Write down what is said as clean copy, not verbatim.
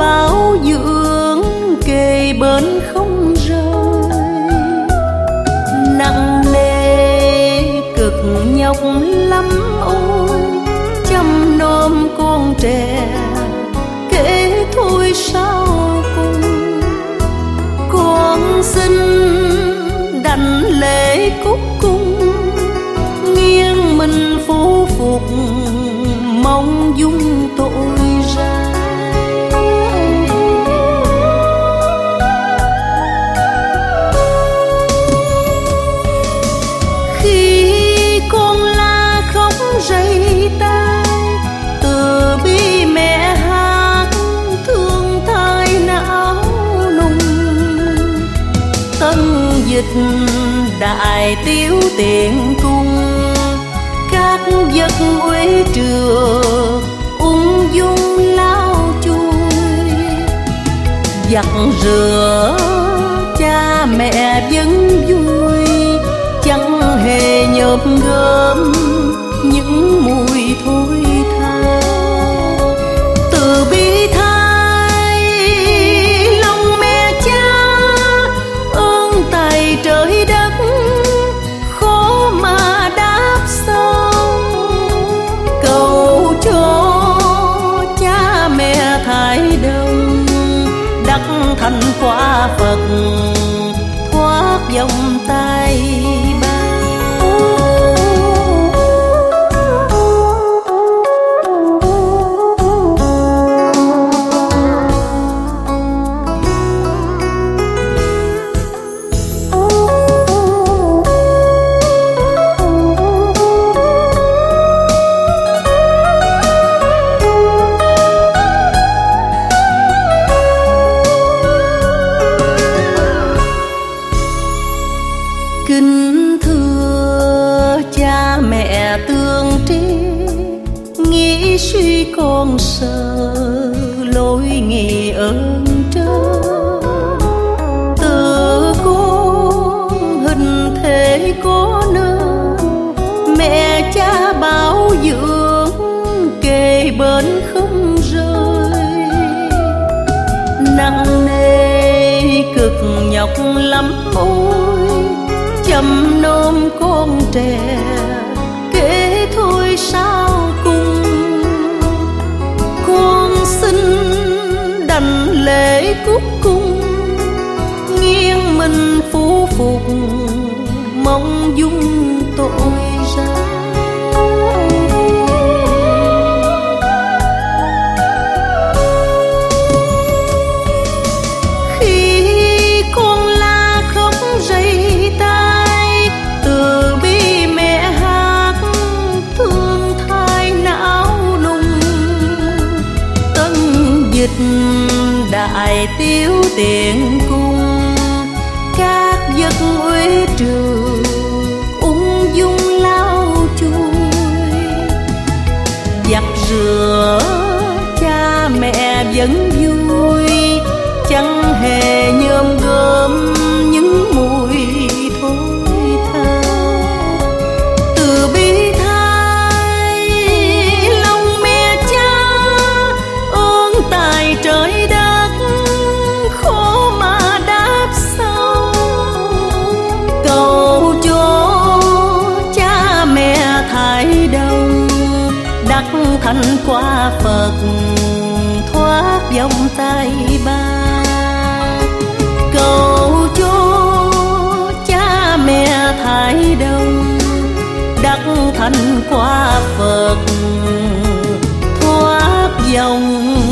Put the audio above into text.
bảo dưỡng kề bên không rời. Nặng nề cực nhọc lắm ôi, chăm nom con trẻ kể thôi sao cùng. Con xin đành lễ cúc cung, nghiêng mình phủ phục mong dung tội ra. Khi con la khóc rây tai, từ bi mẹ hát thương thai não nung. Tân dịch đại tiếu tiện cung, các giấc uế trưa ung dung lau chùi. Giặt rửa cha mẹ vẫn vui, chẳng hề nhộm gớm những mùi thôi tha. Từ bi thai lòng mẹ cha, ơn tài trời đất khó mà đáp xong. Cầu cho cha mẹ thái đông, đắc thành quả Phật thoát vòng tay ba. Kính thưa cha mẹ tương tri, nghĩ suy con sợ lỗi nghị ơn trời. Từ con hình thể có nơi, mẹ cha bảo dưỡng kề bên không rời. Nặng nề cực nhọc lắm ôi, chăm nom con trẻ kể thôi sao cùng. Con xin đành lễ cúc cung, nghiêng mình phủ phục mong dung tội ra. Đại tiếu tiện cung, các giấc uế trưa ung dung lau chùi. Giặt rửa cha mẹ vẫn vui, chẳng hề nhôm gớm những mùi thôi tha. Từ bi thai lòng mẹ cha, ơn tài trời đất khó mà đáp sau. Cầu cho cha mẹ thái đông, đắc thành quả Phật thoát vòng tay ba. Cầu cho cha mẹ thái đông, đắc thành quả Phật thoát vòng